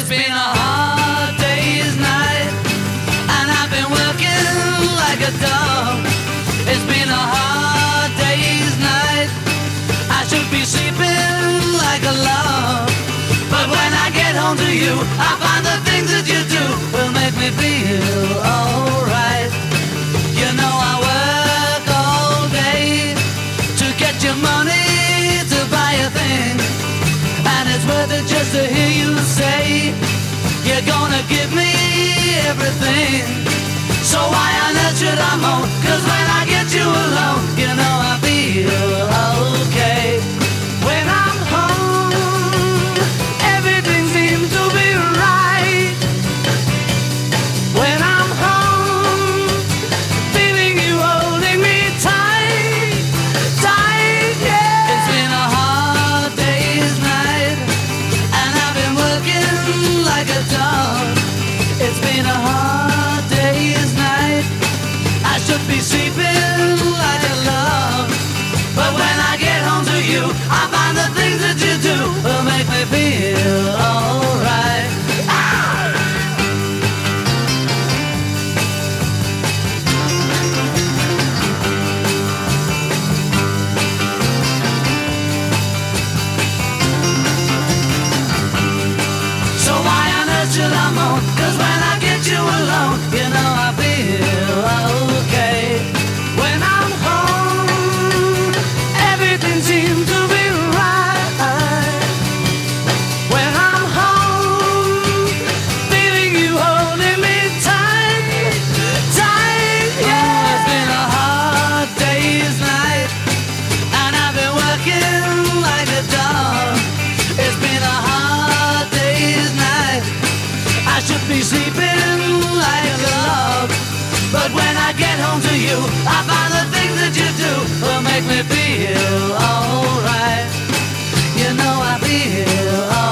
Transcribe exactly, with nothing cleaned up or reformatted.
It's been a hard day's night, and I've been working like a dog. It's been a hard day's night, I should be sleeping like a log. But when I get home to you, I find the things that you do will make me feel alright. You know I work all day to get your money to buy a thing, and it's worth it just to hear you say you're gonna give me everything. So why on earth should I moan? 'Cause when I get you alone, you know I feel okay. When I'm home, everything seems to be right. When I'm home, feeling you holding me tight, tight, yeah. It's been a hard day's night, and I've been working like a dog. It's been a hard day's night, I should be sleeping like a log. But when I get home to you, I find the things that you do will make me feel alright. So why on earth should I moan? 'Cause when I get you alone, you know I feel okay. When I'm home, everything seems to be right. When I'm home, feeling you holding me tight, tight, yeah. It's been a hard day's night, and I've been working like a dog. It's been a hard day's night, I should be sleeping like a log. But when I get home to you, I find the things that you do will make me feel alright. You know I feel alright.